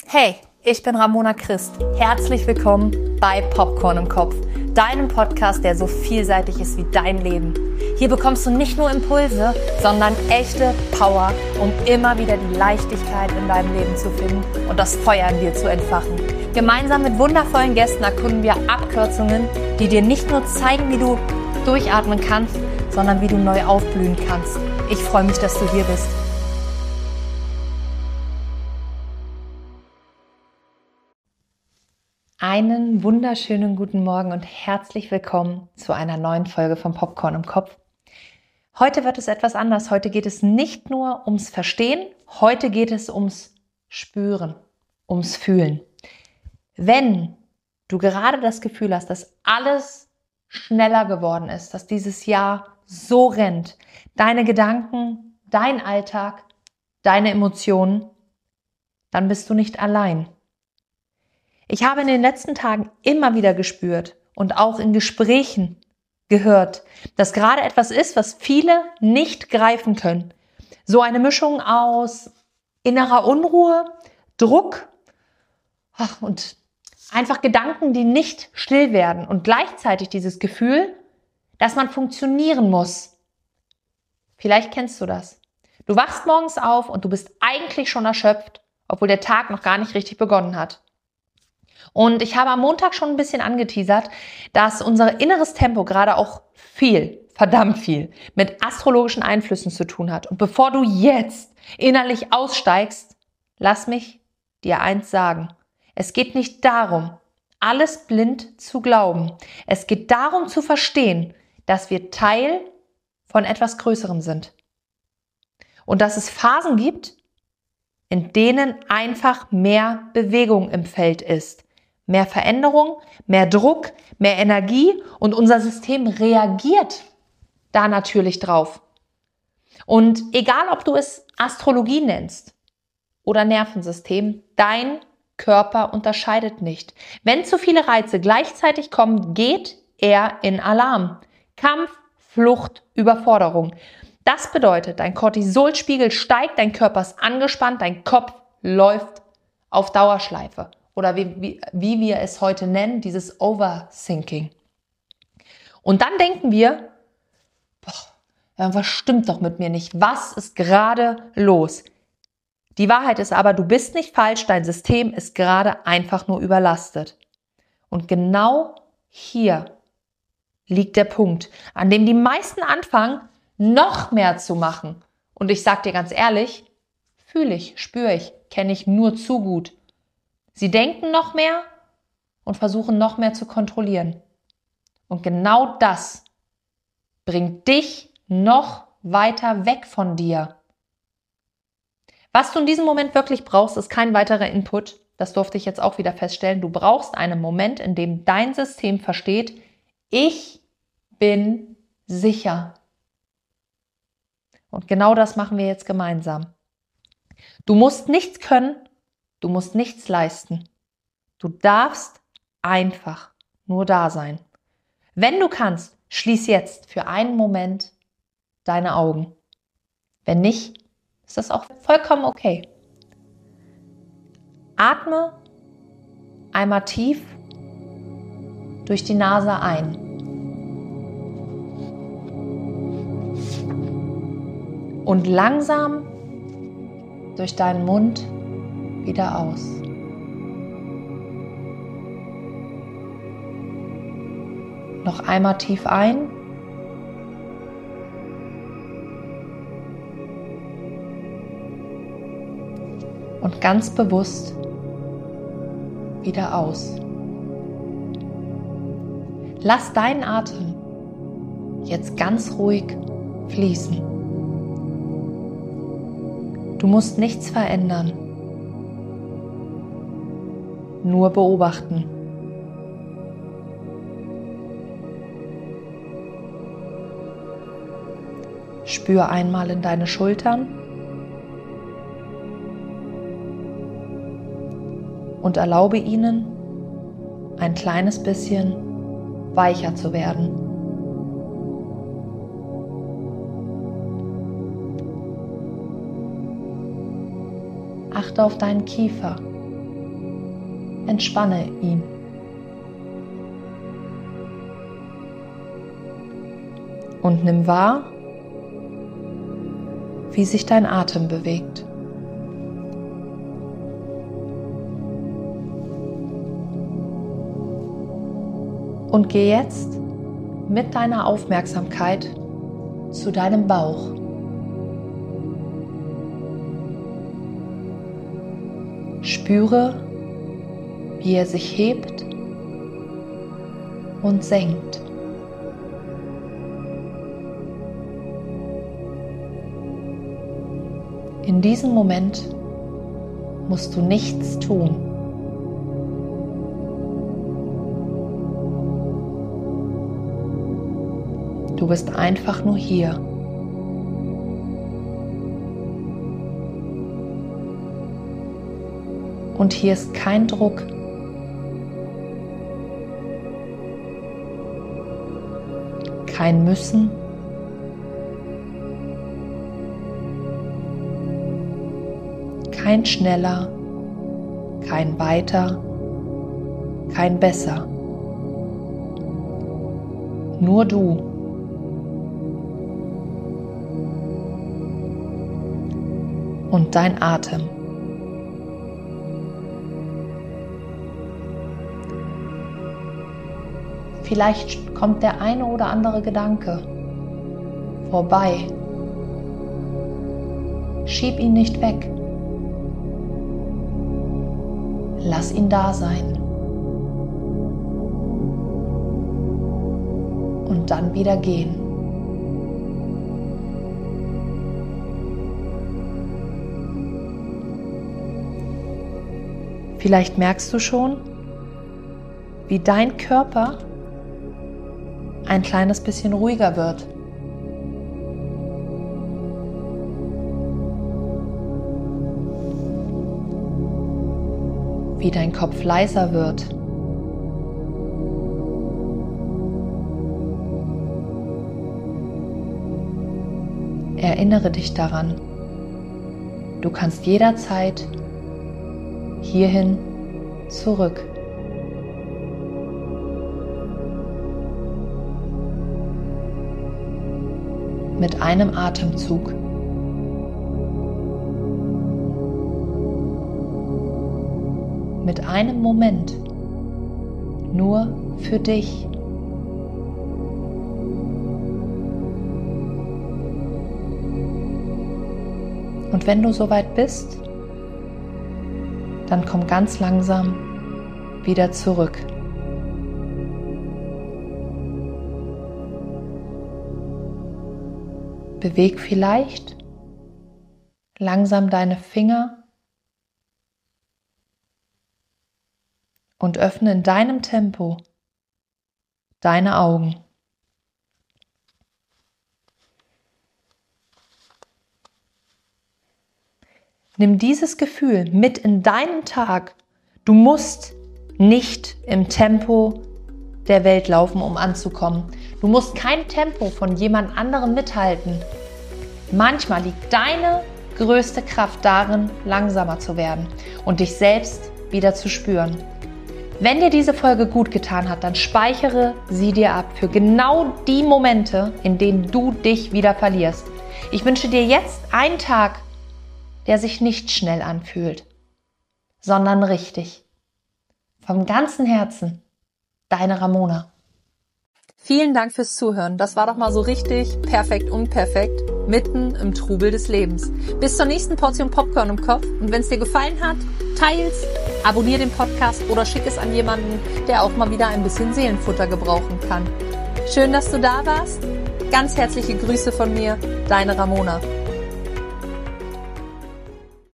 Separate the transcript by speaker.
Speaker 1: Hey, ich bin Ramona Christ. Herzlich willkommen bei Popcorn im Kopf, deinem Podcast, der so vielseitig ist wie dein Leben. Hier bekommst du nicht nur Impulse, sondern echte Power, um immer wieder die Leichtigkeit in deinem Leben zu finden und das Feuer in dir zu entfachen. Gemeinsam mit wundervollen Gästen erkunden wir Abkürzungen, die dir nicht nur zeigen, wie du durchatmen kannst, sondern wie du neu aufblühen kannst. Ich freue mich, dass du hier bist. Einen wunderschönen guten Morgen und herzlich willkommen zu einer neuen Folge von Popcorn im Kopf. Heute wird es etwas anders. Heute geht es nicht nur ums Verstehen, heute geht es ums Spüren, ums Fühlen. Wenn du gerade das Gefühl hast, dass alles schneller geworden ist, dass dieses Jahr so rennt, deine Gedanken, dein Alltag, deine Emotionen, dann bist du nicht allein. Ich habe in den letzten Tagen immer wieder gespürt und auch in Gesprächen gehört, dass gerade etwas ist, was viele nicht greifen können. So eine Mischung aus innerer Unruhe, Druck und einfach Gedanken, die nicht still werden und gleichzeitig dieses Gefühl, dass man funktionieren muss. Vielleicht kennst du das. Du wachst morgens auf und du bist eigentlich schon erschöpft, obwohl der Tag noch gar nicht richtig begonnen hat. Und ich habe am Montag schon ein bisschen angeteasert, dass unser inneres Tempo gerade auch verdammt viel mit astrologischen Einflüssen zu tun hat. Und bevor du jetzt innerlich aussteigst, lass mich dir eins sagen. Es geht nicht darum, alles blind zu glauben. Es geht darum zu verstehen, dass wir Teil von etwas Größerem sind. Und dass es Phasen gibt, in denen einfach mehr Bewegung im Feld ist. Mehr Veränderung, mehr Druck, mehr Energie und unser System reagiert da natürlich drauf. Und egal, ob du es Astrologie nennst oder Nervensystem, dein Körper unterscheidet nicht. Wenn zu viele Reize gleichzeitig kommen, geht er in Alarm. Kampf, Flucht, Überforderung. Das bedeutet, dein Cortisolspiegel steigt, dein Körper ist angespannt, dein Kopf läuft auf Dauerschleife. Oder wie wir es heute nennen, dieses Overthinking. Und dann denken wir, was stimmt doch mit mir nicht? Was ist gerade los? Die Wahrheit ist aber, du bist nicht falsch, dein System ist gerade einfach nur überlastet. Und genau hier liegt der Punkt, an dem die meisten anfangen, noch mehr zu machen. Und ich sag dir ganz ehrlich, fühle ich, spüre ich, kenne ich nur zu gut. Sie denken noch mehr und versuchen noch mehr zu kontrollieren. Und genau das bringt dich noch weiter weg von dir. Was du in diesem Moment wirklich brauchst, ist kein weiterer Input. Das durfte ich jetzt auch wieder feststellen. Du brauchst einen Moment, in dem dein System versteht, ich bin sicher. Und genau das machen wir jetzt gemeinsam. Du musst nichts können. Du musst nichts leisten. Du darfst einfach nur da sein. Wenn du kannst, schließ jetzt für einen Moment deine Augen. Wenn nicht, ist das auch vollkommen okay. Atme einmal tief durch die Nase ein. Und langsam durch deinen Mund wieder aus. Noch einmal tief ein. Und ganz bewusst wieder aus. Lass deinen Atem jetzt ganz ruhig fließen. Du musst nichts verändern. Nur beobachten. Spür einmal in deine Schultern und erlaube ihnen, ein kleines bisschen weicher zu werden. Achte auf deinen Kiefer. entspanne ihn. Und nimm wahr, wie sich dein Atem bewegt. Und geh jetzt mit deiner Aufmerksamkeit zu deinem Bauch. Spüre, wie er sich hebt und senkt. In diesem Moment musst du nichts tun. Du bist einfach nur hier. Und hier ist kein Druck. Kein Müssen. Kein schneller, kein weiter, kein besser. Nur du. Und dein Atem. Vielleicht kommt der eine oder andere Gedanke vorbei. Schieb ihn nicht weg. Lass ihn da sein. Und dann wieder gehen. Vielleicht merkst du schon, wie dein Körper ein kleines bisschen ruhiger wird. Wie dein Kopf leiser wird. Erinnere dich daran, du kannst jederzeit hierhin zurück. Mit einem Atemzug. Mit einem Moment, nur für dich. Und wenn du soweit bist, dann komm ganz langsam wieder zurück. Beweg vielleicht langsam deine Finger und öffne in deinem Tempo deine Augen. Nimm dieses Gefühl mit in deinen Tag. Du musst nicht im Tempo der Welt laufen, um anzukommen. Du musst kein Tempo von jemand anderem mithalten. Manchmal liegt deine größte Kraft darin, langsamer zu werden und dich selbst wieder zu spüren. Wenn dir diese Folge gut getan hat, dann speichere sie dir ab für genau die Momente, in denen du dich wieder verlierst. Ich wünsche dir jetzt einen Tag, der sich nicht schnell anfühlt, sondern richtig. Vom ganzen Herzen, deine Ramona.
Speaker 2: Vielen Dank fürs Zuhören. Das war doch mal so richtig perfekt unperfekt, mitten im Trubel des Lebens. Bis zur nächsten Portion Popcorn im Kopf. Und wenn es dir gefallen hat, teil's, abonniere den Podcast oder schick es an jemanden, der auch mal wieder ein bisschen Seelenfutter gebrauchen kann. Schön, dass du da warst. Ganz herzliche Grüße von mir, deine Ramona.